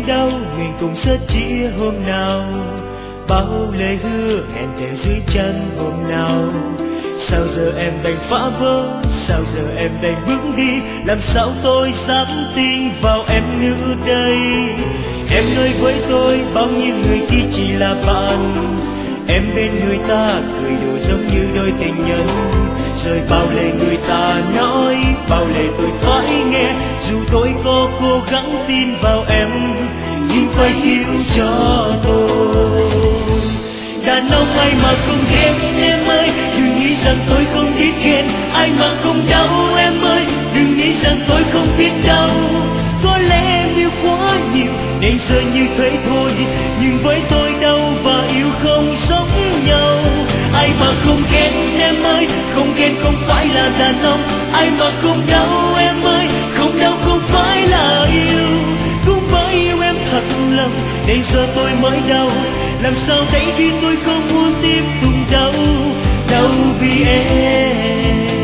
đau mình cùng sớt chia hôm nào, bao lời hứa hẹn thề dưới chân hôm nào. Sao giờ em đành phá vỡ, sao giờ em đành bước đi, làm sao tôi dám tin vào em nữa đây. Em ơi với tôi bao nhiêu người kia chỉ là bạn, em bên người ta cười đùa giống như đôi tình nhân. Rồi bao lời người ta nói, bao lời tôi phải nghe, dù tôi có cố gắng tin vào em nhưng phải hiểu cho tôi. Đàn ông ai mà không ghen em ơi, đừng nghĩ rằng tôi không biết ghen. Ai mà không đau em ơi, đừng nghĩ rằng tôi không biết đau. Có lẽ em yêu quá nhiều nên giờ như thế thôi, nhưng với tôi đau và yêu không giống nhau. Ai mà không ghen em ơi, không ghen không phải là đàn ông. Ai mà không đau em ơi, không đau không phải là yêu. Cũng phải yêu em thật lòng nên giờ tôi mới đau. Làm sao đấy khi tôi không muốn tiếp tục đau, đau vì em.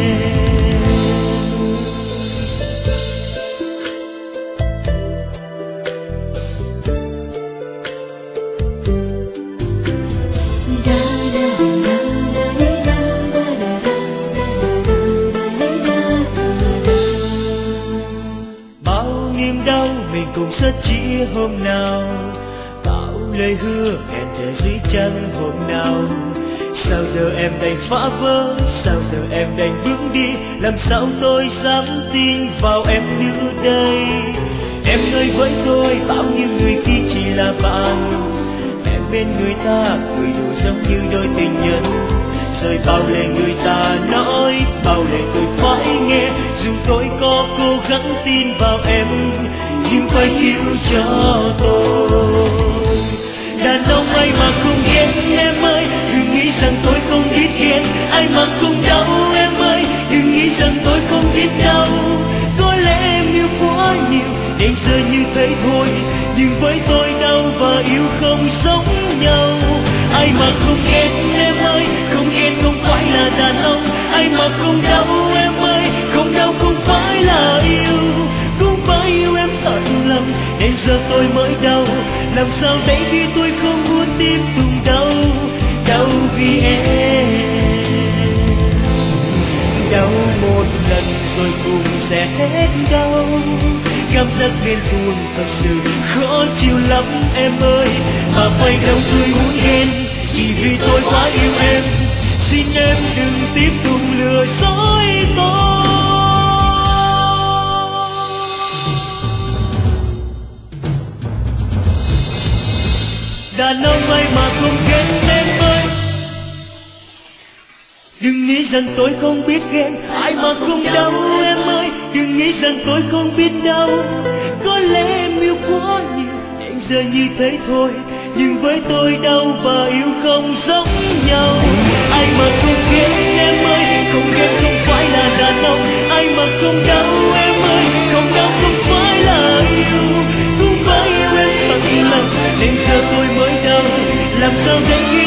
Bao niềm đau mình cùng sớt chia hôm nào, lời hứa hẹn thề dưới chân hôm nào. Sao giờ em đành phá vỡ, sao giờ em đành bước đi, làm sao tôi dám tin vào em nữa đây. Em ơi với tôi bao nhiêu người kia chỉ là bạn, em bên người ta cười đùa giống như đôi tình nhân. Rồi bao lời người ta nói, bao lời tôi phải nghe, dù tôi có cố gắng tin vào em nhưng phải hiểu cho tôi. Đàn ông ai mà không ghen em ơi, đừng nghĩ rằng tôi không biết ghen. Ai mà không đau em ơi, đừng nghĩ rằng tôi không biết đau. Có lẽ em yêu quá nhiều nên giờ như thế thôi, nhưng với tôi đau và yêu không giống nhau. Ai mà không ghen em ơi, không ghen không phải là đàn ông. Ai mà không đau em ơi, không đau không phải là yêu. Cũng phải yêu em thật lòng nên giờ tôi mới đau. Làm sao đấy khi tôi không muốn tiếp tục đau, đau vì em. Đau một lần rồi cũng sẽ hết đau. Cảm giác ghen tuông thật sự khó chịu lắm em ơi. Mà phải đâu tôi muốn ghen chỉ vì tôi quá yêu em. Xin em đừng tiếp tục lừa dối tôi. Đàn ông ai mà không ghen em ơi, đừng nghĩ rằng tôi không biết ghen. Ai mà không đau em ơi, đừng nghĩ rằng tôi không biết đau. Có lẽ em yêu quá nhiều nên giờ như thế thôi, nhưng với tôi đau và yêu không giống nhau. Ai mà không ghen em ơi, không ghen không phải là đàn ông. Ai mà không đau em ơi, không đau không phải là yêu. Cũng phải yêu em thật lòng nên giờ tôi mới đau. Làm sao để